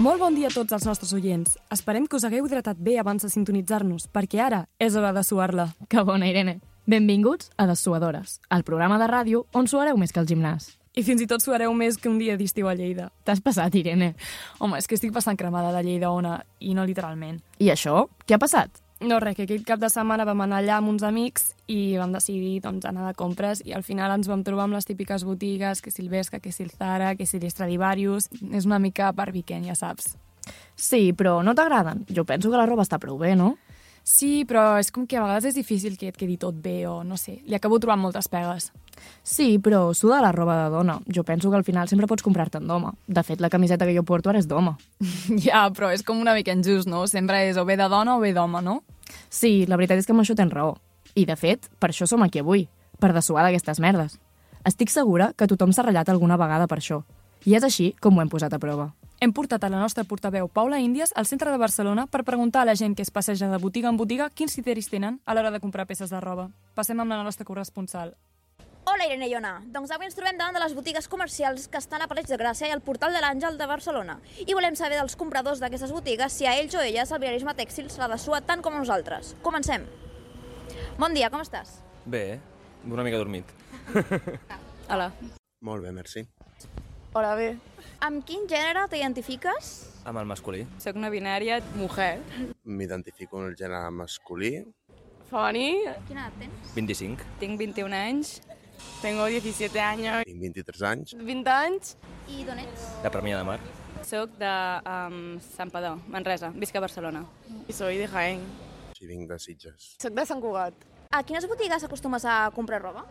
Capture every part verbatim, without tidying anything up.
Molt bon dia a tots els nostres oients. Esperem que us hagueu hidratat bé abans de sintonitzar-nos, perquè ara és hora de suar-la. Que bona, Irene. Benvinguts a Dessuadores, el programa de ràdio on suareu més que al gimnàs. I fins i tot suareu més que un dia d'estiu a Lleida. T'has passat, Irene. Home, és que estic passant cremada de Lleida ona, i no literalment. I això? Què ha passat? No, res, que aquell cap de setmana vam anar allà amb uns amics i vam decidir doncs, anar de compres i al final ens vam trobar amb les típiques botigues, que si el Bershka, que si el Zara, que si l'Stradivarius. És una mica per weekend, ja saps. Sí, però no t'agraden. Jo penso que la roba està prou bé, no? Sí, però és com que a vegades és difícil que et quedi tot bé o no sé. Li acabo trobant moltes pegues. Sí, però suda la roba de dona. Jo penso que al final sempre pots comprar-te'n d'home. De fet, la camiseta que jo porto ara és d'home. Ja, però és com una mica injust, no? Sempre és o bé de dona o bé d'home, no? Sí, la veritat és que amb això tens raó. I, de fet, per això som aquí avui, per dessuar d'aquestes merdes. Estic segura que tothom s'ha ratllat alguna vegada per això. I és així com ho hem posat a prova. Hem portat a la nostra portaveu Paula Índies al centre de Barcelona per preguntar a la gent que es passeja de botiga en botiga quins criteris tenen a l'hora de comprar peces de roba. Passem amb la nostra corresponsal. Hola, Irene i Ona. Doncs avui ens trobem davant de les botigues comercials que estan a Passeig de Gràcia i al Portal de l'Àngel de Barcelona. I volem saber dels compradors d'aquestes botigues si a ells o elles el viarisme tèxtil se la dessua tant com a nosaltres. Comencem. Bon dia, com estàs? Bé, una mica dormit. Hola. Molt bé, merci. Hola, bé. Amb quin gènere t'identifiques? Amb el masculí. Soc una binària mujer. M'identifico en el gènere masculí. Femení. Quina edat tens? vint-i-cinc. Tinc vint-i-un anys. Tengo diecisiete años. Tinc vint-i-tres anys. vint anys. I d'on ets? De Premià de Mar. Soc de um, Sant Padó, Manresa. Visc a Barcelona. I soy de Jaén. Sí, vinc de Sitges. Soc de Sant Cugat. A quines botigues acostumes a comprar roba?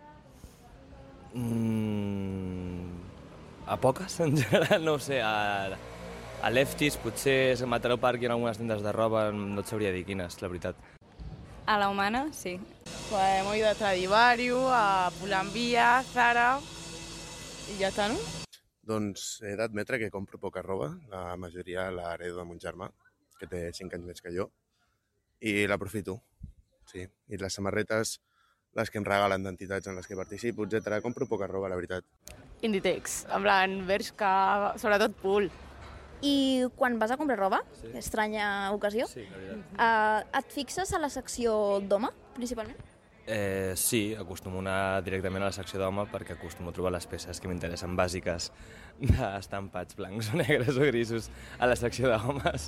Mm, a poques, en general, no ho sé. A, a Lefties, potser a Mataró Park hi ha algunes tendes de roba, no et sabria dir quines, la veritat. A la Humana, sí. Pues hemos ido a Stradivarius, a Pull&Bear, Zara i ja està, no? Doncs he d'admetre que compro poca roba. La majoria la heredo de mon germà, que té cinc anys més que jo, i l'aprofito. Sí. I les samarretes, les que em regalen d'entitats en les que participo, etcètera. Compro poca roba, la veritat. Inditex, en plan Bershka, sobretot Pull. I quan vas a comprar roba, sí. Estranya ocasió, Sí, la veritat. uh, et fixes a la secció d'home, principalment? Eh, sí, acostumo a anar directament a la secció d'home perquè acostumo a trobar les peces que m'interessen bàsiques d'estampats blancs o negres o grisos a la secció d'homes.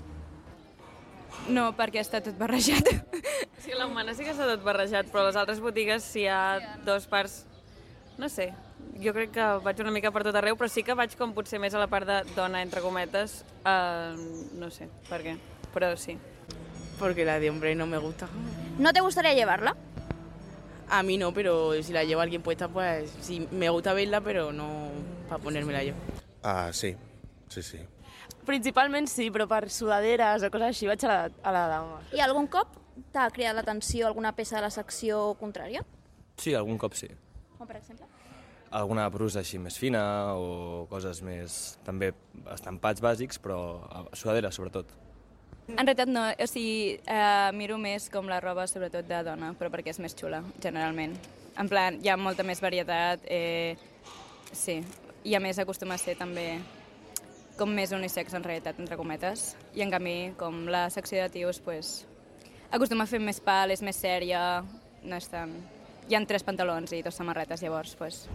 No, perquè està tot barrejat. Sí, la Humana sí que està tot barrejat, però a les altres botigues sí hi ha dos parts. No sé, jo crec que vaig una mica per tot arreu, però sí que vaig com potser més a la part de dona, entre cometes. Uh, no sé per què, però sí. Porque la de hombre no me gusta. ¿No te gustaría llevarla? A mí no, pero si la lleva alguien puesta, pues sí, me gusta verla, pero no para ponérmela yo. Ah, sí. Sí, sí. Principalment sí, però per sudaderes o coses així vaig a la, a la dama. I algun cop t'ha cridat l'atenció alguna peça de la secció contrària? Sí, algun cop sí. Com per exemple? Alguna brusa així més fina o coses més, també estampats bàsics, però sudadera sobretot. En realitat no, o sigui, eh, miro més com la roba sobretot de dona, però perquè és més xula, generalment. En plan, hi ha molta més varietat, eh, sí, i a més acostuma a ser també com més unisex en realitat, entre cometes, i en canvi, com la secció de tios, pues, acostuma a fer més pal, és més sèria, no és tan... Hi ha tres pantalons i dos samarretes, llavors, pues...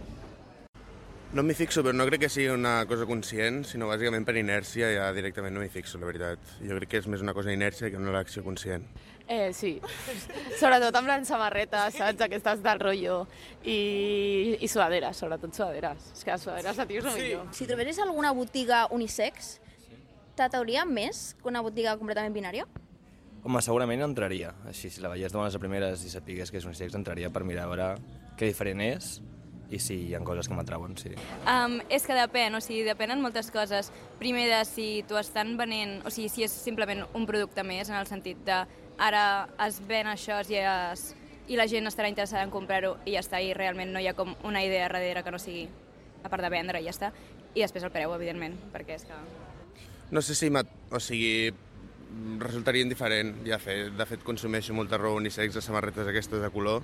No m'hi fixo, però no crec que sigui una cosa conscient, sinó bàsicament per inèrcia ja directament no m'hi fixo, la veritat. Jo crec que és més una cosa d'inèrcia que una elecció conscient. Eh, sí. Sobretot amb les samarretes, saps? Aquestes del rotllo. I, i sudaderes, sobretot sudaderes. És que les sudaderes de tios no millor. Si trobessis alguna botiga unisex, t'atrauria més que una botiga completament binària? Home, segurament entraria. Així, si la veiés de bones a primeres i sapigués que és unisex, entraria per mirar a veure què diferent és i si hi ha coses que m'atrauen, sí. Um, és que depèn, o sigui, depenen moltes coses. Primer de si t'ho estan venent, o sigui, si és simplement un producte més, en el sentit de ara es ven això i, es, i la gent estarà interessada en comprar-ho i ja està, i realment no hi ha com una idea darrere que no sigui, a part de vendre, i ja està. I després el preu, evidentment, perquè és que... No sé si, o sigui, resultaria indiferent. Ja fet, de fet, consumeixo molta roba unisex de samarretes aquestes de color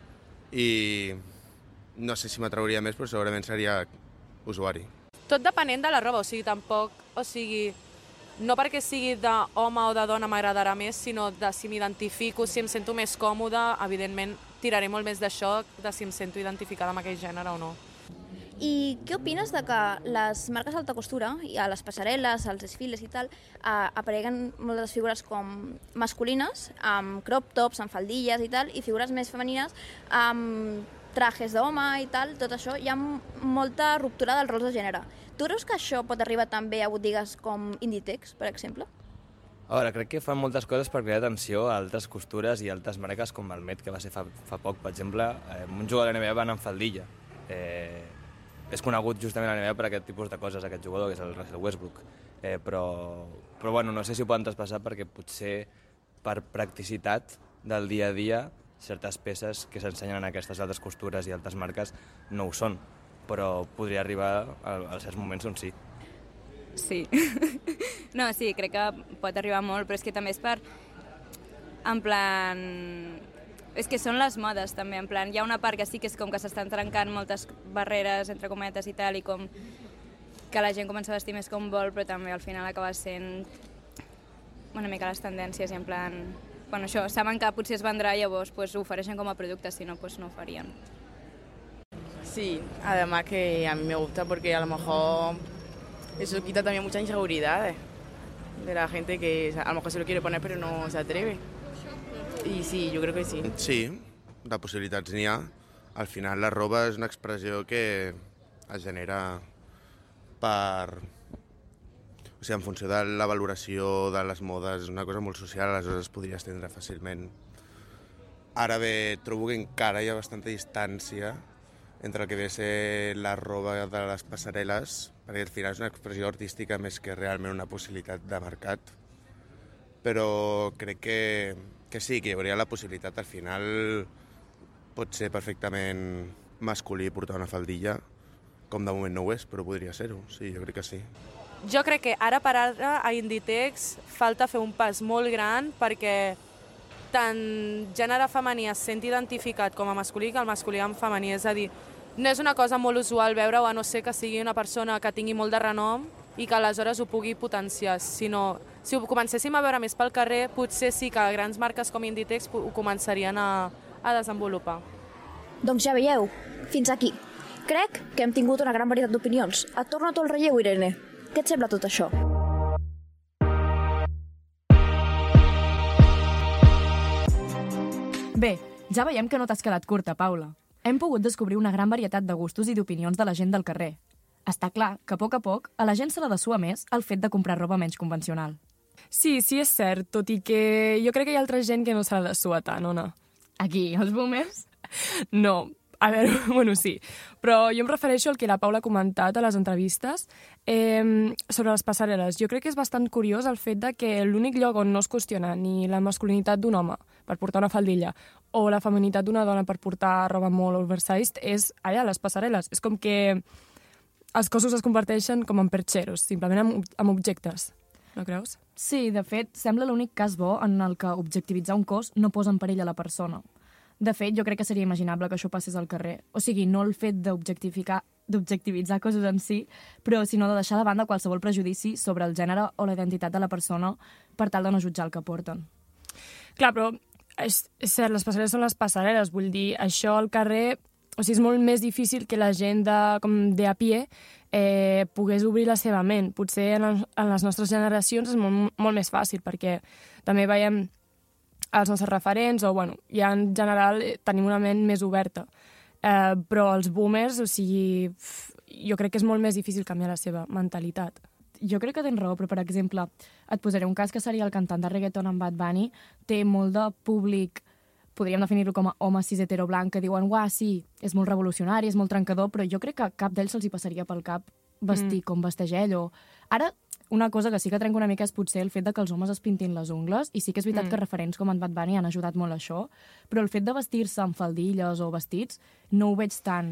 i no sé si m'atrauria més, però segurament seria usuari. Tot depenent de la roba, o sigui, tampoc, o sigui, no perquè sigui d'home o de dona m'agradarà més, sinó de si m'identifico, si em sento més còmode, evidentment tiraré molt més d'això, de si em sento identificada amb aquell gènere o no. I què opines de que les marques d'alta costura, i a les passarel·les, als desfiles i tal, eh, apareguen moltes figures com masculines, amb crop tops, amb faldilles i tal, i figures més femenines amb trajes d'home i tal, tot això, hi ha molta ruptura dels rols de gènere. Tu creus que això pot arribar també a botigues com Inditex, per exemple? A veure, crec que fan moltes coses per crear atenció a altres costures i altres marques com el Met, que va ser fa, fa poc, per exemple, eh, un jugador de la N B A va anar amb faldilla. Eh, és conegut justament a la N B A per aquest tipus de coses, aquest jugador, que és el Russell Westbrook. Eh, però, però bueno, no sé si ho poden traspassar perquè potser per practicitat del dia a dia certes peces que s'ensenyen en aquestes altres costures i altres marques no ho són, però podria arribar a, a certs moments on sí. Sí. No, sí, crec que pot arribar molt, però és que també és per... En plan... És que són les modes, també, en plan, hi ha una part que sí que és com que s'estan trencant moltes barreres, entre cometes i tal, i com que la gent comença a vestir més com vol, però també al final acaba sent una mica les tendències i en plan... Bueno, això, saben que potser es vendrà, llavors pues, ho ofereixen com a producte, si no, pues, no ho farien. Sí, además que a mí me gusta porque a lo mejor eso quita también muchas inseguridades de la gente que a lo mejor se lo quiere poner pero no se atreve. Y sí, yo creo que sí. Sí, de possibilitats n'hi ha. Al final la roba és una expressió que es genera per... O sigui, en funció de la valoració de les modes, és una cosa molt social, aleshores es podria estendre fàcilment. Ara bé, trobo que encara hi ha bastanta distància entre el que ve a ser la roba de les passarel·les, perquè al final és una expressió artística més que realment una possibilitat de mercat. Però crec que, que sí, que hi hauria la possibilitat. Al final pot ser perfectament masculí portar una faldilla, com de moment no ho és, però podria ser-ho. Sí, jo crec que sí. Jo crec que ara per ara a Inditex falta fer un pas molt gran perquè tant gènere femení es sent identificat com a masculí que el masculí amb femení. És a dir, no és una cosa molt usual veure-ho, a no ser que sigui una persona que tingui molt de renom i que aleshores ho pugui potenciar, sinó si ho comencéssim a veure més pel carrer, potser sí que grans marques com Inditex ho començarien a, a desenvolupar. Doncs ja veieu, fins aquí. Crec que hem tingut una gran varietat d'opinions. Et torno a tu el relleu, Irene. Què et sembla tot això? Bé, ja veiem que no t'has quedat curta, Paula. Hem pogut descobrir una gran varietat de gustos i d'opinions de la gent del carrer. Està clar que a poc a poc a la gent se la dessua més el fet de comprar roba menys convencional. Sí, sí és cert, tot i que jo crec que hi ha altra gent que no se la dessua tant, o no? Aquí, els boomers? No, a veure, bueno, sí, però jo em refereixo al que la Paula ha comentat a les entrevistes eh, sobre les passarel·les. Jo crec que és bastant curiós el fet de que l'únic lloc on no es qüestiona ni la masculinitat d'un home per portar una faldilla o la feminitat d'una dona per portar roba molt oversized és allà, les passarel·les. És com que els cossos es converteixen com en perxeros, simplement en, en objectes. No creus? Sí, de fet, sembla l'únic cas bo en el que objectivitzar un cos no posa en perill a la persona. De fet, jo crec que seria imaginable que això passés al carrer. O sigui, no el fet d'objectificar, d'objectivitzar coses en si, però sinó de deixar de banda qualsevol prejudici sobre el gènere o la identitat de la persona per tal de no jutjar el que porten. Clar, però és, és cert, les passarel·les són les passarel·les. Vull dir, això al carrer... O sigui, és molt més difícil que la gent de, com de a pie eh, pogués obrir la seva ment. Potser en, el, en les nostres generacions és molt, molt més fàcil, perquè també veiem els nostres referents, o bueno, ja en general tenim una ment més oberta. Eh, però els boomers, o sigui, jo crec que és molt més difícil canviar la seva mentalitat. Jo crec que tens raó, però, per exemple, et posaré un cas que seria el cantant de reggaeton en Bad Bunny, té molt de públic, podríem definir-lo com a home cis heteroblanc, que diuen, uah, sí, és molt revolucionari, és molt trencador, però jo crec que cap d'ells se'ls hi passaria pel cap vestir mm. com vesteix ell. O... Ara, una cosa que sí que trenca una mica és potser el fet de que els homes es pintin les ungles, i sí que és veritat mm. que referents com en Bad Bunny han ajudat molt a això, però el fet de vestir-se amb faldilles o vestits no ho veig tant.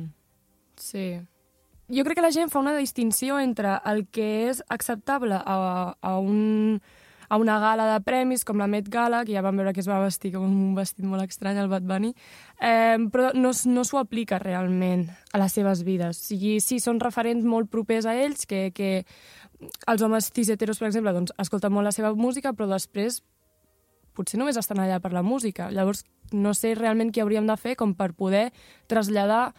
Sí. Jo crec que la gent fa una distinció entre el que és acceptable a, a, un, a una gala de premis, com la Met Gala, que ja vam veure que es va vestir com un vestit molt estrany, el Bad Bunny, eh, però no, no s'ho aplica realment a les seves vides. O sigui, sí, són referents molt propers a ells, que, que els homes cis heteros, per exemple, doncs, escolten molt la seva música, però després potser només estan allà per la música. Llavors, no sé realment què hauríem de fer com per poder traslladar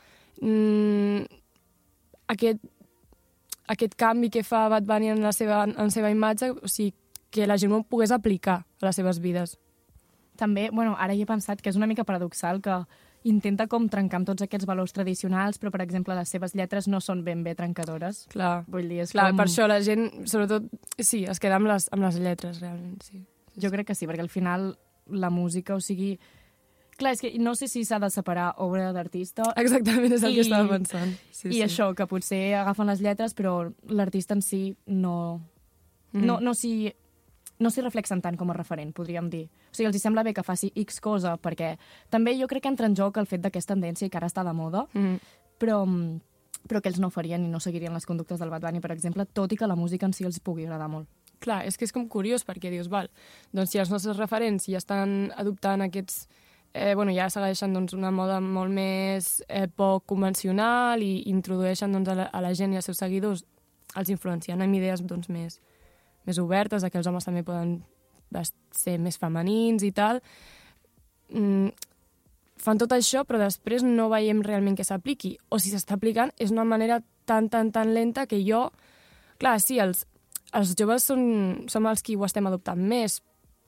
mm, aquest, aquest canvi que fa Bad Bunny en la seva, en la seva imatge, o sigui, que la gent ho pogués aplicar a les seves vides. També, bueno, ara hi he pensat que és una mica paradoxal que intenta com trencar amb tots aquests valors tradicionals, però, per exemple, les seves lletres no són ben bé trencadores. Clar, Vull dir, és clar com... per això la gent, sobretot, sí, es queda amb les, amb les lletres, realment, sí. Jo crec que sí, perquè al final la música, o sigui... Clar, és que no sé si s'ha de separar obra d'artista... Exactament, és el i, que estava pensant. Sí, I sí. això, que potser agafen les lletres, però l'artista en si no... Mm. No, no s'hi no s'hi reflexen tant com a referent, podríem dir. O sigui, els hi sembla bé que faci X cosa, perquè també jo crec que entra en joc el fet d'aquesta tendència i que ara està de moda, Mm. però, però que ells no farien i no seguirien les conductes del Bad Bunny, per exemple, tot i que la música en si els pugui agradar molt. Clar, és que és com curiós, perquè dius, val, doncs si els nostres referents ja estan adoptant aquests... Eh, bueno, ja segueixen doncs, una moda molt més eh, poc convencional i introdueixen doncs, a, la, a la gent i als seus seguidors, els influenciant amb idees doncs, més, més obertes, que els homes també poden ser més femenins i tal. Mm, fan tot això, però després no veiem realment que s'apliqui. O si s'està aplicant, és una manera tan, tan, tan lenta que jo... Clar, sí, els, els joves són, som els qui ho estem adoptant més,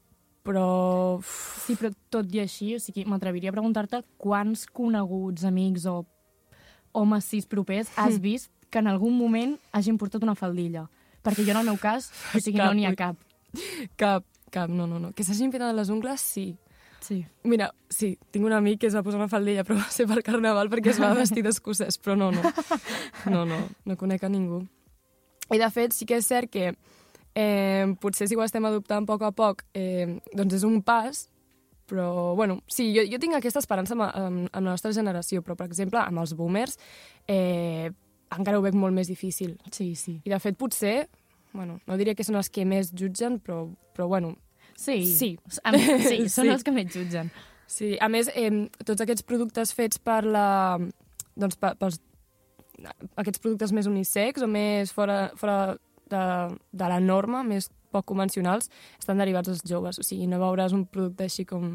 però... Sí, però tot i així, o sigui, m'atreviria a preguntar-te quants coneguts amics o homes cis propers has vist que en algun moment hagin portat una faldilla. Perquè jo, en el meu cas, o sigui, Cap, no n'hi ha ui. cap. Cap, cap, no, no, no. Que s'hagin fet a les ungles, sí. Sí. Mira, sí, tinc un amic que es va posar una faldilla, però va ser per Carnaval perquè es va vestir d'escocès, però no, no. No, no, no conec a ningú. I, de fet, sí que és cert que eh, potser si ho estem adoptant a poc a poc, eh, doncs és un pas, però, bueno, sí, jo, jo tinc aquesta esperança amb, amb, amb la nostra generació, però, per exemple, amb els boomers, eh, encara ho veig molt més difícil. Sí, sí. I, de fet, potser, bueno, no diria que són els que més jutgen, però, però bueno, Sí, sí. A mi, sí, són Sí. els que més jutgen. Sí, a més, eh, tots aquests productes fets per la... Doncs per, pels aquests productes més unisex o més fora, fora de, de la norma, més poc convencionals, estan derivats dels joves. O sigui, no veuràs un producte així com,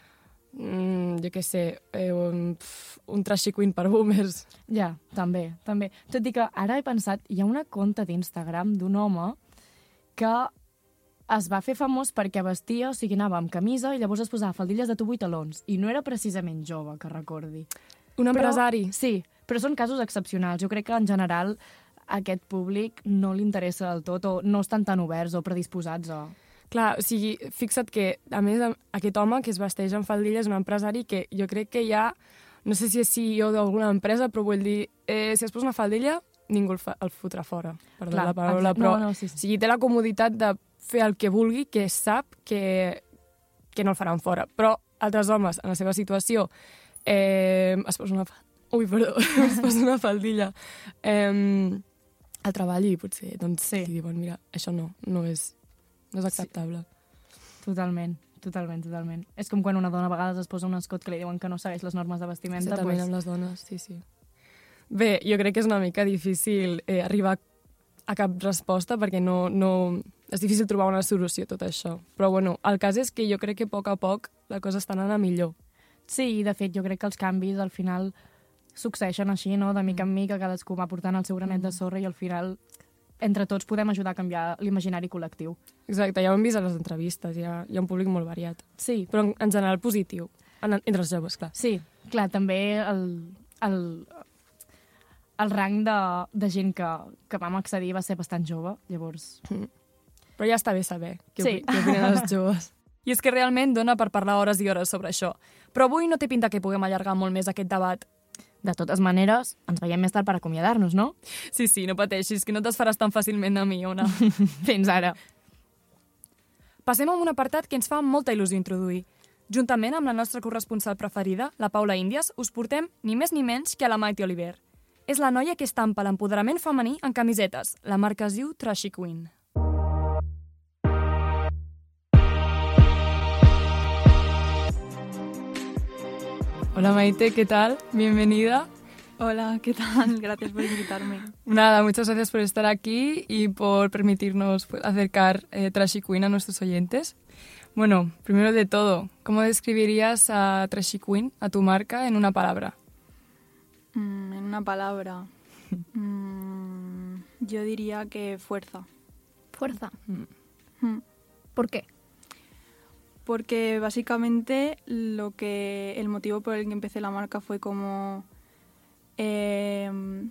mm, jo què sé, eh, un, pf, un trashy queen per boomers. Ja, també, també. Tot i que ara he pensat, hi ha una conta d'Instagram d'un home que es va fer famós perquè vestia, o sigui, anava amb camisa i llavors es posava faldilles de tubo i talons. I no era precisament jove, que recordi. Un empresari. Però, sí, però són casos excepcionals. Jo crec que, en general, a aquest públic no li interessa del tot o no estan tan oberts o predisposats a... Clar, o sigui, fixa't que, a més, aquest home que es vesteix amb faldilles és un empresari que jo crec que ja, no sé si és C E O d'alguna empresa, però vull dir, eh, si es posa una faldilla, ningú el, fa, el fotrà fora, perdó Clar, la paraula, exacte. però No, no, sí, sí. o sigui, té la comoditat de fer el que vulgui, que sap que, que no el faran fora. Però altres homes, en la seva situació, eh, es posa una... Ui, perdó, es posa una faldilla eh, al treball i potser doncs, sí. li diuen, mira, això no, no és, no és acceptable. Sí. Totalment, totalment, totalment. És com quan una dona a vegades es posa un escot que li diuen que no segueix les normes de vestimenta. Exactament, Doncs... amb les dones, sí, sí. Bé, jo crec que és una mica difícil eh, arribar a cap resposta perquè no, no... és difícil trobar una solució a tot això. Però, bueno, el cas és que jo crec que a poc a poc la cosa està anant a millor. Sí, i de fet jo crec que els canvis al final succeeixen així, no? De mica en mica, cadascú va portant el seu granet de sorra i al final entre tots podem ajudar a canviar l'imaginari col·lectiu. Exacte, ja ho hem vist a les entrevistes, hi ha, hi ha un públic molt variat. Sí. Però en, en general positiu, en, entre els joves, clar. Sí, clar, també el, el, el rang de, de gent que, que vam accedir va ser bastant jove, llavors... Mm. Però ja està bé saber què, Sí. opi- què opinen els joves. I és que realment dona per parlar hores i hores sobre això. Però avui no té pinta que puguem allargar molt més aquest debat. De totes maneres, ens veiem més tard per acomiadar-nos, no? Sí, sí, no pateixis, que no t'esfaràs tan fàcilment a mi, Ona. Fins ara. Passem a un apartat que ens fa molta il·lusió introduir. Juntament amb la nostra corresponsal preferida, la Paula Índies, us portem ni més ni menys que a la Maite Oliver. És la noia que estampa l'empoderament femení en camisetes. La marca es diu Trashy Queen. Hola Maite, ¿qué tal? Bienvenida. Hola, ¿qué tal? Gracias por invitarme. Nada, muchas gracias por estar aquí y por permitirnos pues, acercar eh, Trashy Queen a nuestros oyentes. Bueno, primero de todo, ¿cómo describirías a Trashy Queen, a tu marca, en una palabra? Mm, en una palabra, mm, yo diría que fuerza. Fuerza. Mm. Mm. ¿Por qué? Porque básicamente lo que el motivo por el que empecé la marca fue como, eh,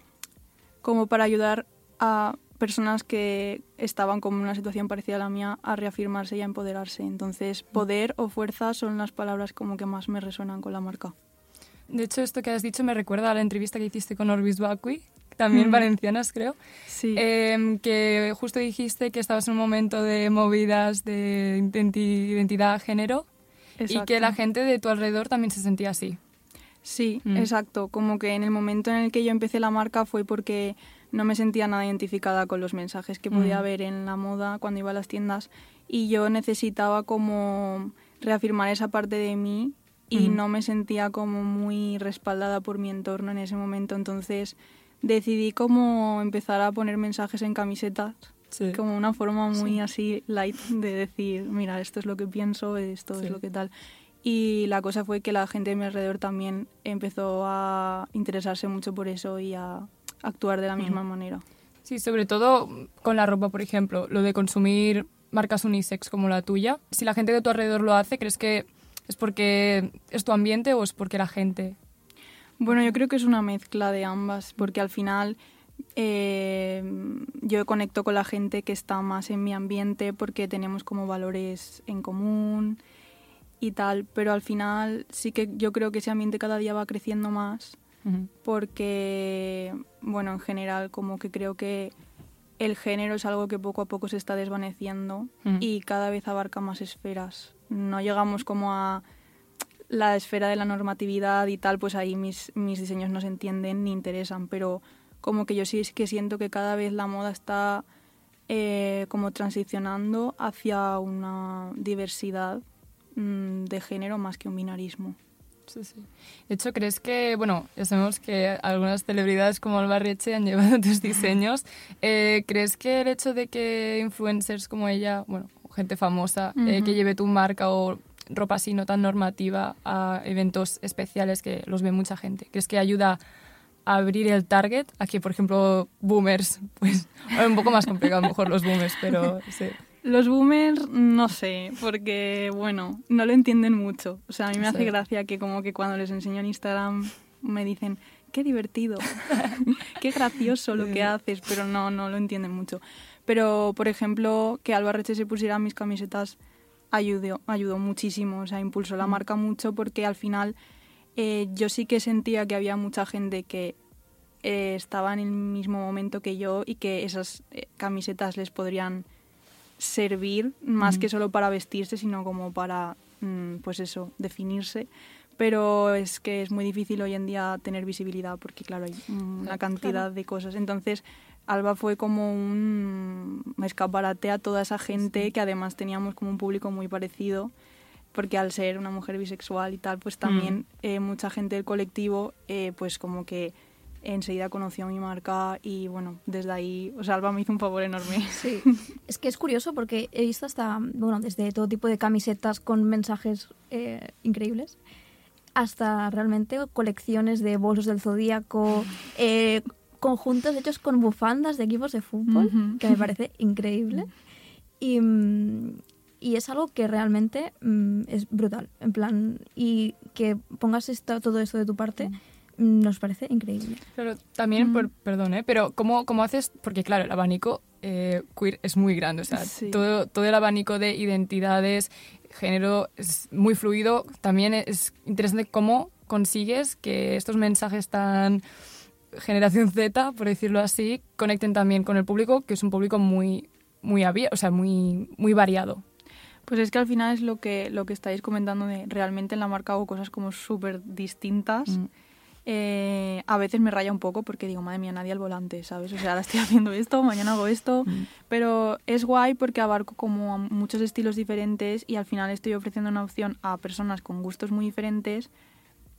como para ayudar a personas que estaban como en una situación parecida a la mía a reafirmarse y a empoderarse. Entonces, poder o fuerza son las palabras como que más me resuenan con la marca. De hecho, esto que has dicho me recuerda a la entrevista que hiciste con Orbis Bacui, también mm. valencianas, creo. Sí. Eh, que justo dijiste que estabas en un momento de movidas de identi- identidad, género, exacto. Y que la gente de tu alrededor también se sentía así. Sí, mm. exacto. Como que en el momento en el que yo empecé la marca fue porque no me sentía nada identificada con los mensajes que podía mm. ver en la moda cuando iba a las tiendas y yo necesitaba como reafirmar esa parte de mí y mm. no me sentía como muy respaldada por mi entorno en ese momento. Entonces decidí como empezar a poner mensajes en camisetas, sí. como una forma muy sí. así light de decir, mira, esto es lo que pienso, esto sí. es lo que tal. Y la cosa fue que la gente de mi alrededor también empezó a interesarse mucho por eso y a actuar de la misma mm. manera. Sí, sobre todo con la ropa, por ejemplo, lo de consumir marcas unisex como la tuya. Si la gente de tu alrededor lo hace, ¿crees que es porque es tu ambiente o es porque la gente? Bueno, yo creo que es una mezcla de ambas, porque al final eh, yo conecto con la gente que está más en mi ambiente porque tenemos como valores en común y tal, pero al final sí que yo creo que ese ambiente cada día va creciendo más uh-huh. porque, bueno, en general como que creo que el género es algo que poco a poco se está desvaneciendo uh-huh. y cada vez abarca más esferas. No llegamos como a la esfera de la normatividad y tal, pues ahí mis, mis diseños no se entienden ni interesan, pero como que yo sí es que siento que cada vez la moda está eh, como transicionando hacia una diversidad mmm, de género más que un binarismo. Sí, sí. De hecho, ¿crees que, bueno, ya sabemos que algunas celebridades como Alba Reche han llevado tus diseños, eh, ¿crees que el hecho de que influencers como ella, bueno, gente famosa, uh-huh. eh, que lleve tu marca o ropa así no tan normativa a eventos especiales que los ve mucha gente, ¿crees que ayuda a abrir el target a que, por ejemplo, boomers, pues, es un poco más complicado a lo mejor los boomers, pero sí. Los boomers, no sé, porque, bueno, no lo entienden mucho. O sea, a mí me sí. hace gracia que como que cuando les enseño en Instagram me dicen, qué divertido, qué gracioso lo que haces, pero no, no lo entienden mucho. Pero, por ejemplo, que Alba Reche se pusiera mis camisetas ayudó, ayudó muchísimo, o sea, impulsó la marca mucho porque al final eh, yo sí que sentía que había mucha gente que eh, estaba en el mismo momento que yo y que esas eh, camisetas les podrían servir más mm. que solo para vestirse, sino como para, mm, pues eso, definirse. Pero es que es muy difícil hoy en día tener visibilidad porque, claro, hay una cantidad claro. de cosas. Entonces, Alba fue como un escaparate a toda esa gente sí. que además teníamos como un público muy parecido, porque al ser una mujer bisexual y tal, pues también mm. eh, mucha gente del colectivo, eh, pues como que enseguida conoció mi marca y bueno, desde ahí, o sea, Alba me hizo un favor enorme. Sí, es que es curioso porque he visto hasta, bueno, desde todo tipo de camisetas con mensajes eh, increíbles, hasta realmente colecciones de bolsos del Zodíaco, eh, conjuntos hechos con bufandas de equipos de fútbol, uh-huh. que me parece increíble. Y, y es algo que realmente mm, es brutal, en plan, y que pongas esto, todo esto de tu parte, mm. nos parece increíble. Pero también, mm. por, perdón, ¿eh? pero ¿cómo, cómo haces? Porque claro, el abanico eh, queer es muy grande, o sea, sí. todo, todo el abanico de identidades, género es muy fluido. También es interesante cómo consigues que estos mensajes tan generación Z, por decirlo así, conecten también con el público, que es un público muy, muy abierto, o sea, muy, muy variado. Pues es que al final es lo que, lo que estáis comentando de realmente en la marca hago cosas como súper distintas. Mm. Eh, a veces me raya un poco porque digo, madre mía, nadie al volante, ¿sabes? O sea, ahora estoy haciendo esto, mañana hago esto, mm. pero es guay porque abarco como muchos estilos diferentes y al final estoy ofreciendo una opción a personas con gustos muy diferentes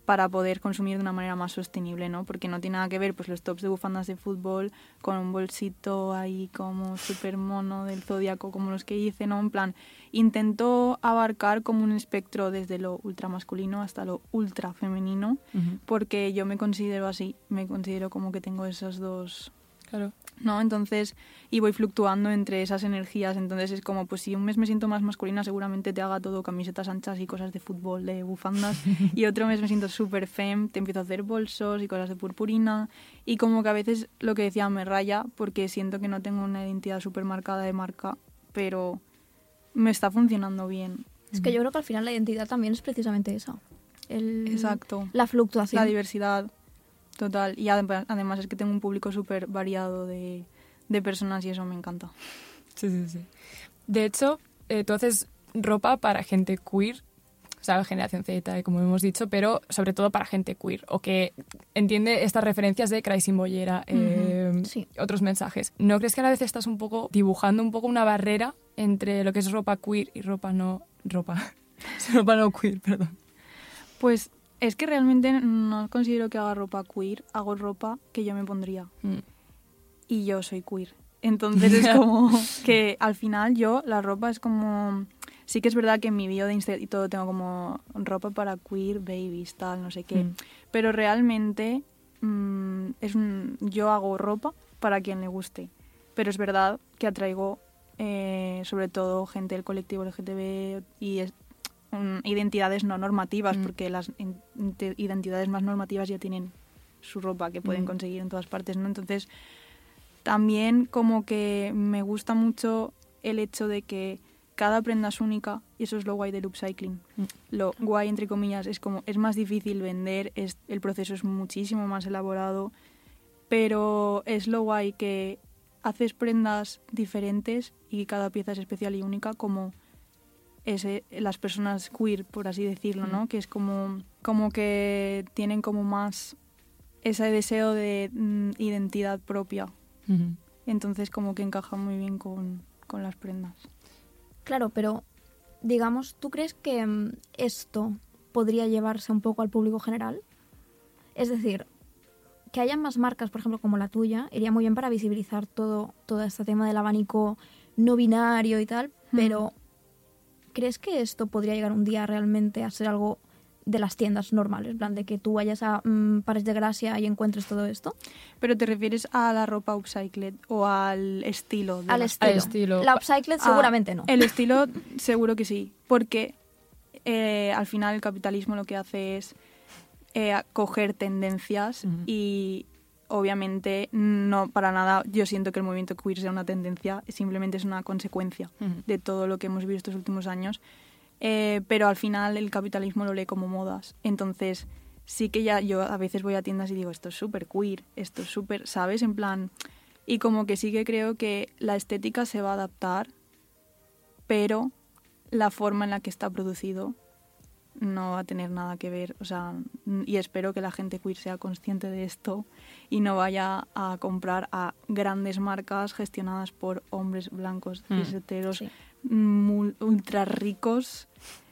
para poder consumir de una manera más sostenible, ¿no? Porque no tiene nada que ver pues los tops de bufandas de fútbol con un bolsito ahí como súper mono del Zodíaco, como los que hice, ¿no? En plan, intento abarcar como un espectro desde lo ultra masculino hasta lo ultra femenino, uh-huh. porque yo me considero así, me considero como que tengo esos dos... Claro. ¿No? Entonces, y voy fluctuando entre esas energías, entonces es como, pues si un mes me siento más masculina, seguramente te haga todo camisetas anchas y cosas de fútbol, de bufandas, y otro mes me siento súper fem, te empiezo a hacer bolsos y cosas de purpurina, y como que a veces lo que decía me raya, porque siento que no tengo una identidad súper marcada de marca, pero me está funcionando bien. Es que yo creo que al final la identidad también es precisamente esa. El, Exacto. La fluctuación. La diversidad. Total, y además es que tengo un público súper variado de, de personas y eso me encanta. Sí, sí, sí. De hecho, eh, tú haces ropa para gente queer, o sea, generación Z, como hemos dicho, pero sobre todo para gente queer, o que entiende estas referencias de Cry sin bollera, eh, uh-huh. sí. otros mensajes. ¿No crees que a la vez estás un poco dibujando un poco una barrera entre lo que es ropa queer y ropa no... ropa, ropa no queer, perdón? Pues... Es que realmente no considero que haga ropa queer, hago ropa que yo me pondría. Mm. Y yo soy queer. Entonces es como que al final yo, la ropa es como... Sí que es verdad que en mi bio de Insta y todo tengo como ropa para queer, babies, tal, no sé qué. Mm. Pero realmente mmm, es un, yo hago ropa para quien le guste. Pero es verdad que atraigo eh, sobre todo gente del colectivo L G T B y... Es, identidades no normativas, mm. porque las in- identidades más normativas ya tienen su ropa que pueden mm. conseguir en todas partes, ¿no? Entonces, también como que me gusta mucho el hecho de que cada prenda es única y eso es lo guay del upcycling. Mm. Lo guay, entre comillas, es como es más difícil vender, es, el proceso es muchísimo más elaborado, pero es lo guay que haces prendas diferentes y cada pieza es especial y única, como ese, las personas queer, por así decirlo, ¿no? Mm. Que es como, como que tienen como más ese deseo de mm, identidad propia. Mm-hmm. Entonces como que encaja muy bien con, con las prendas. Claro, pero digamos, ¿tú crees que mm, esto podría llevarse un poco al público general? Es decir, que haya más marcas, por ejemplo, como la tuya, iría muy bien para visibilizar todo, todo este tema del abanico no binario y tal, mm. pero... ¿Crees que esto podría llegar un día realmente a ser algo de las tiendas normales? En plan, de que tú vayas a mmm, Parets de Gracia y encuentres todo esto. ¿Pero te refieres a la ropa upcycled o al estilo? De al, la... estilo. al estilo. La upcycled seguramente ah, no. El estilo seguro que sí, porque eh, al final el capitalismo lo que hace es eh, coger tendencias uh-huh. y... Obviamente, no para nada yo siento que el movimiento queer sea una tendencia, simplemente es una consecuencia uh-huh. de todo lo que hemos vivido estos últimos años, eh, pero al final el capitalismo lo lee como modas. Entonces, sí que ya yo a veces voy a tiendas y digo, esto es súper queer, esto es súper, ¿sabes? En plan, y como que sí que creo que la estética se va a adaptar, pero la forma en la que está producido no va a tener nada que ver, o sea, y espero que la gente queer sea consciente de esto y no vaya a comprar a grandes marcas gestionadas por hombres blancos, mm. cis heteros, sí. mul- ultra ricos,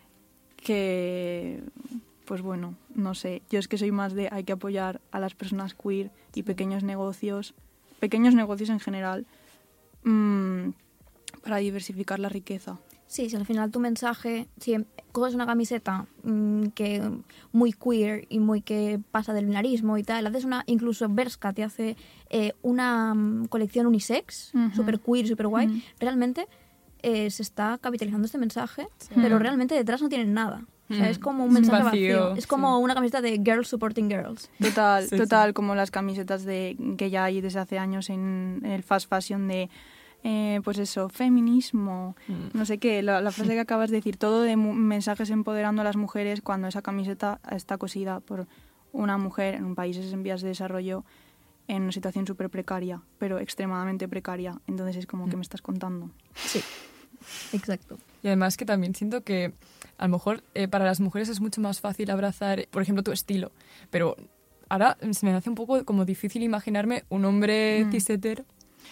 que, pues bueno, no sé, yo es que soy más de hay que apoyar a las personas queer y pequeños negocios, pequeños negocios en general, mmm, para diversificar la riqueza. Sí, si al final tu mensaje, si coges una camiseta mmm, que muy queer y muy que pasa del binarismo y tal, haces una, incluso Bershka te hace eh, una um, colección unisex, uh-huh. super queer, super guay, uh-huh. realmente eh, se está capitalizando este mensaje, sí. pero realmente detrás no tienen nada. O sea, es como un mensaje vacío. vacío. Es como sí. una camiseta de Girls Supporting Girls. Total, sí, total, sí. como las camisetas de que ya hay desde hace años en, en el fast fashion de... Eh, pues eso, feminismo, mm. no sé qué, la, la frase que acabas de decir, todo de mu- mensajes empoderando a las mujeres cuando esa camiseta está cosida por una mujer en un país en vías de desarrollo en una situación súper precaria, pero extremadamente precaria. Entonces es como mm. que me estás contando. Sí, exacto. Y además que también siento que a lo mejor eh, para las mujeres es mucho más fácil abrazar, por ejemplo, tu estilo, pero ahora se me hace un poco como difícil imaginarme un hombre mm. cis hetero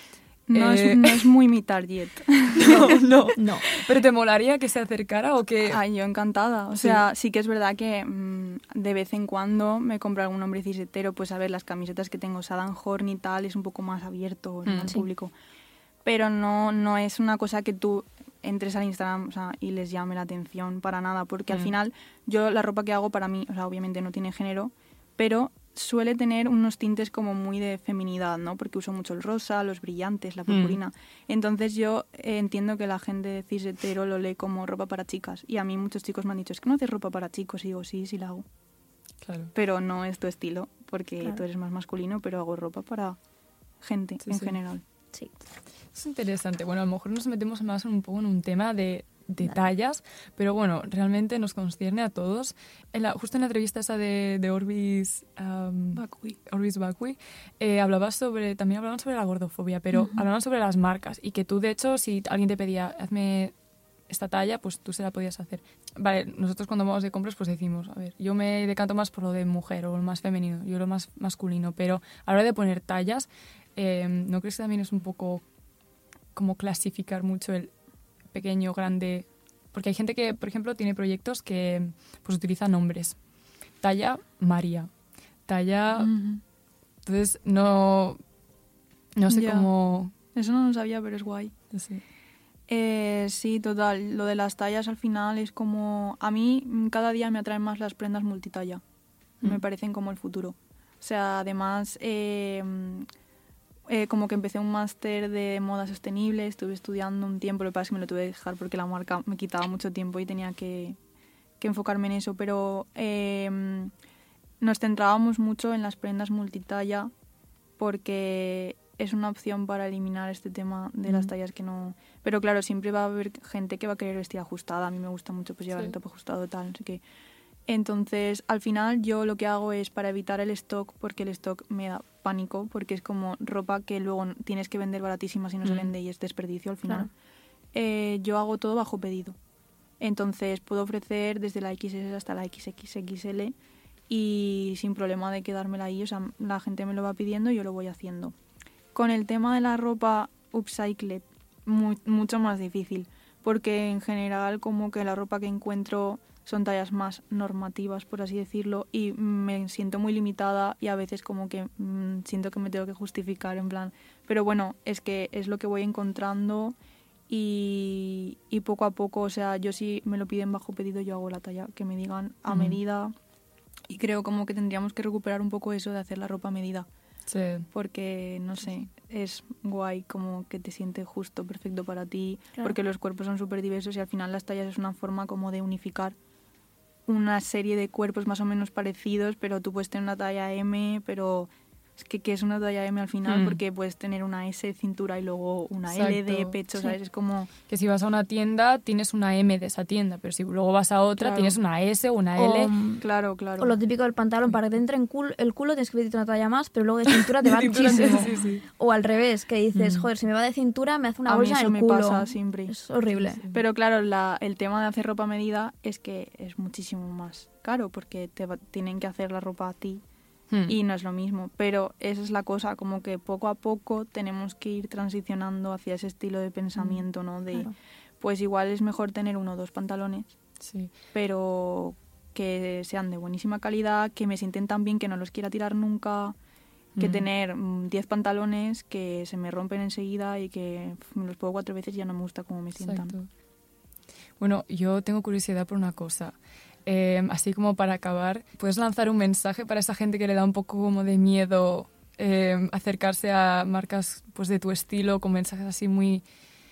No, Eh, es, no es muy mi target. No, no. No. ¿Pero te molaría que se acercara o que...? Ay, yo encantada. O Sí. sea, sí que es verdad que mm, de vez en cuando me compro algún hombre cisetero, pues a ver, las camisetas que tengo Sadan Horn y tal, es un poco más abierto Mm, al sí. público. Pero no, no es una cosa que tú entres al Instagram, o sea, y les llame la atención para nada, porque al Mm. final yo la ropa que hago para mí, o sea, obviamente no tiene género, pero suele tener unos tintes como muy de feminidad, ¿no? Porque uso mucho el rosa, los brillantes, la purpurina. Entonces yo eh, entiendo que la gente cis hetero lo lee como ropa para chicas. Y a mí muchos chicos me han dicho, es que no haces ropa para chicos. Y digo, sí, sí la hago. Claro. Pero no es tu estilo, porque Claro. tú eres más masculino, pero hago ropa para gente Sí, en sí. general. Sí. Es interesante. Bueno, a lo mejor nos metemos más un poco en un tema de, de tallas, pero bueno, realmente nos concierne a todos. En la, justo en la entrevista esa de, de Orbis, um, Bakui. Orbis Bakui, eh, hablabas sobre, también hablaban sobre la gordofobia, pero Ujú. hablaban sobre las marcas y que tú, de hecho, si alguien te pedía, hazme esta talla, pues tú se la podías hacer. Vale, nosotros cuando vamos de compras pues decimos, a ver, yo me decanto más por lo de mujer o lo más femenino, yo lo más masculino, pero a la hora de poner tallas, eh, ¿no crees que también es un poco como clasificar mucho el pequeño, grande? Porque hay gente que, por ejemplo, tiene proyectos que pues utiliza nombres. Talla María, talla... Ujú. Entonces, no, no sé Ya. cómo... Eso no lo sabía, pero es guay. no sé. Eh, sí, total. Lo de las tallas al final es como... A mí mm, cada día me atraen más las prendas multitalla. Me Mm. parecen como el futuro. O sea, además, eh, mm, eh, como que empecé un máster de moda sostenible, estuve estudiando un tiempo, lo que pasa es que me lo tuve que dejar porque la marca me quitaba mucho tiempo y tenía que, que enfocarme en eso. Pero eh, mm, nos centrábamos mucho en las prendas multitalla porque es una opción para eliminar este tema de las Ujú. tallas que no... Pero claro, siempre va a haber gente que va a querer vestir ajustada. A mí me gusta mucho pues llevar Sí. el top ajustado y tal, no sé qué. Entonces, al final yo lo que hago es para evitar el stock, porque el stock me da pánico, porque es como ropa que luego n- tienes que vender baratísima si no se Mm. vende y es desperdicio al final. Claro. Eh, yo hago todo bajo pedido. Entonces puedo ofrecer desde la equis ese hasta la equis equis equis ele y sin problema de quedármela ahí. O sea, la gente me lo va pidiendo y yo lo voy haciendo. Con el tema de la ropa upcycled, mu- mucho más difícil, porque en general como que la ropa que encuentro son tallas más normativas, por así decirlo, y me siento muy limitada y a veces como que mm, siento que me tengo que justificar en plan, pero bueno, es que es lo que voy encontrando y, y poco a poco, o sea, yo si me lo piden bajo pedido yo hago la talla, que me digan a Ujú. medida y creo como que tendríamos que recuperar un poco eso de hacer la ropa a medida, Sí. porque no sé, es guay como que te siente justo, perfecto para ti, Claro. porque los cuerpos son súper diversos y al final las tallas es una forma como de unificar una serie de cuerpos más o menos parecidos, pero tú puedes tener una talla eme, pero es que ¿qué es una talla eme al final? Mm. Porque puedes tener una ese de cintura y luego una ele de Exacto. pecho, Sí. ¿sabes? Es como... Que si vas a una tienda tienes una eme de esa tienda, pero si luego vas a otra Claro. tienes una ese o una O, ele. mm, Claro, claro. o lo típico del pantalón, para que te entre en cul- el culo tienes que pedirte una talla más, pero luego de cintura te va Cintura, sí, muchísimo. sí, sí. O al revés, que dices, Mm. joder, si me va de cintura me hace una A mí bolsa eso en me el culo. pasa siempre. Es horrible. Pero claro, la, el tema de hacer ropa a medida es que es muchísimo más caro porque te va- tienen que hacer la ropa a ti Hmm. y no es lo mismo. Pero esa es la cosa, como que poco a poco tenemos que ir transicionando hacia ese estilo de pensamiento, ¿no? De, Claro. pues igual es mejor tener uno o dos pantalones, Sí. pero que sean de buenísima calidad, que me sienten tan bien que no los quiera tirar nunca, que Mm. tener mm, diez pantalones que se me rompen enseguida y que pf, me los pongo cuatro veces y ya no me gusta cómo me sientan. Exacto. Bueno, yo tengo curiosidad por una cosa. Eh, así como para acabar, ¿puedes lanzar un mensaje para esa gente que le da un poco como de miedo eh, acercarse a marcas pues de tu estilo con mensajes así muy,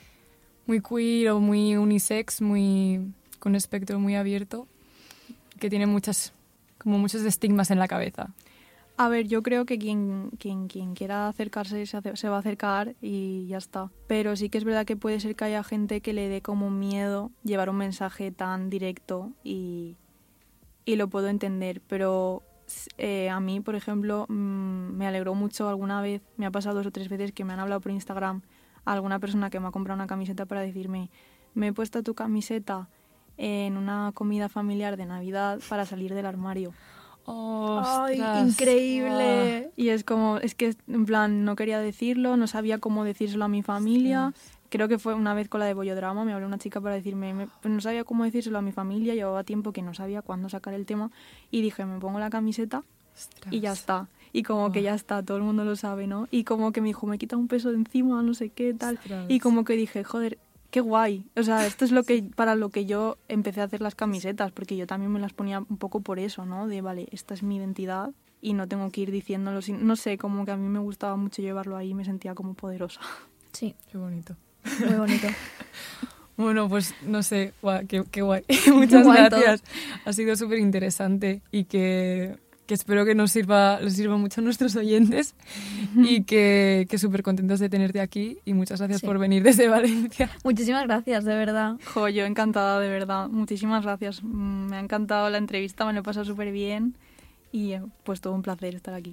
muy queer o muy unisex, muy con un espectro muy abierto, que tiene muchas, como muchos estigmas en la cabeza? A ver, yo creo que quien, quien, quien quiera acercarse se, hace- se va a acercar y ya está. Pero sí que es verdad que puede ser que haya gente que le dé como miedo llevar un mensaje tan directo y, y lo puedo entender. Pero eh, a mí, por ejemplo, mm, me alegró mucho alguna vez, me ha pasado dos o tres veces que me han hablado por Instagram a alguna persona que me ha comprado una camiseta para decirme, me he puesto tu camiseta en una comida familiar de Navidad para salir del armario. ¡Ostras! ¡Ay, increíble! Y es como, es que en plan no quería decirlo, no sabía cómo decírselo a mi familia. Sí. Creo que fue una vez con la de Bollodrama, me habló una chica para decirme, me, pues no sabía cómo decírselo a mi familia, llevaba tiempo que no sabía cuándo sacar el tema y dije, me pongo la camiseta. Ostras. Y ya está. Y como oh. que ya está, todo el mundo lo sabe, ¿no? Y como que me dijo, me quita un peso de encima, no sé qué, tal. Ostras. Y como que dije, joder, qué guay. O sea, esto es lo que para lo que yo empecé a hacer las camisetas, porque yo también me las ponía un poco por eso, ¿no? De, vale, esta es mi identidad y no tengo que ir diciéndolo. Sin, no sé, como que a mí me gustaba mucho llevarlo ahí y me sentía como poderosa. Sí. Qué bonito. Muy bonito. Bueno, pues no sé, guau, qué, qué guay. Muchas guay gracias. Todo. Ha sido súper interesante y que, que espero que nos sirva, les sirva mucho a nuestros oyentes y que, que súper contentos de tenerte aquí y muchas gracias sí. por venir desde Valencia. Muchísimas gracias, de verdad. Jo, yo encantada, de verdad. Muchísimas gracias. Me ha encantado la entrevista, me lo he pasado súper bien y pues todo un placer estar aquí.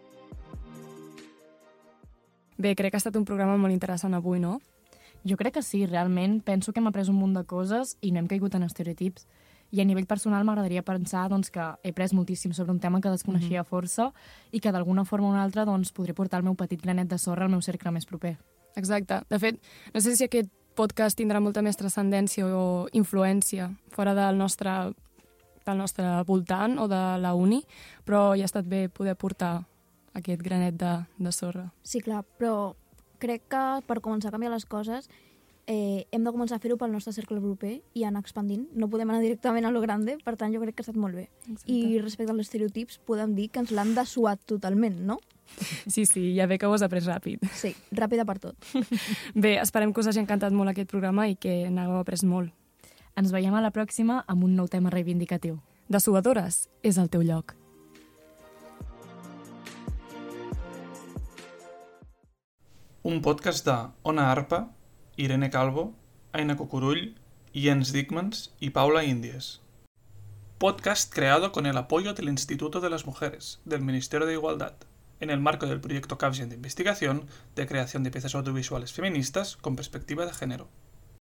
Bé, crec que ha estat un programa molt interessant avui, no? Jo crec que sí, realment. Penso que hem après un munt de coses i no hem caigut en estereotips. I a nivell personal m'agradaria pensar doncs, que he après moltíssim sobre un tema que desconeixia mm-hmm. força i que d'alguna forma o una altra doncs, podré portar el meu petit granet de sorra al meu cercle més proper. Exacte. De fet, no sé si aquest podcast tindrà molta més transcendència o influència fora del nostre, del nostre voltant o de la uni, però ja ha estat bé poder portar aquest granet de, de sorra. Sí, clar, però crec que per començar a canviar les coses eh, hem de començar a fer-ho pel nostre cercle proper i anar expandint. No podem anar directament a lo grande, per tant jo crec que ha estat molt bé. Exacte. I respecte als estereotips podem dir que ens l'han dessuat totalment, no? Sí, sí, ja ve que ho has après ràpid. Sí, ràpida per tot. Bé, esperem que us hagi encantat molt aquest programa i que n'hagueu après molt. Ens veiem a la pròxima amb un nou tema reivindicatiu. Dessuadores és el teu lloc. Un podcast de Ona Arpa, Irene Calvo, Aina Cucurull, Jens Dickmans y Paula Indies. Podcast creado con el apoyo del Instituto de las Mujeres, del Ministerio de Igualdad, en el marco del proyecto Capgen de investigación de creación de piezas audiovisuales feministas con perspectiva de género.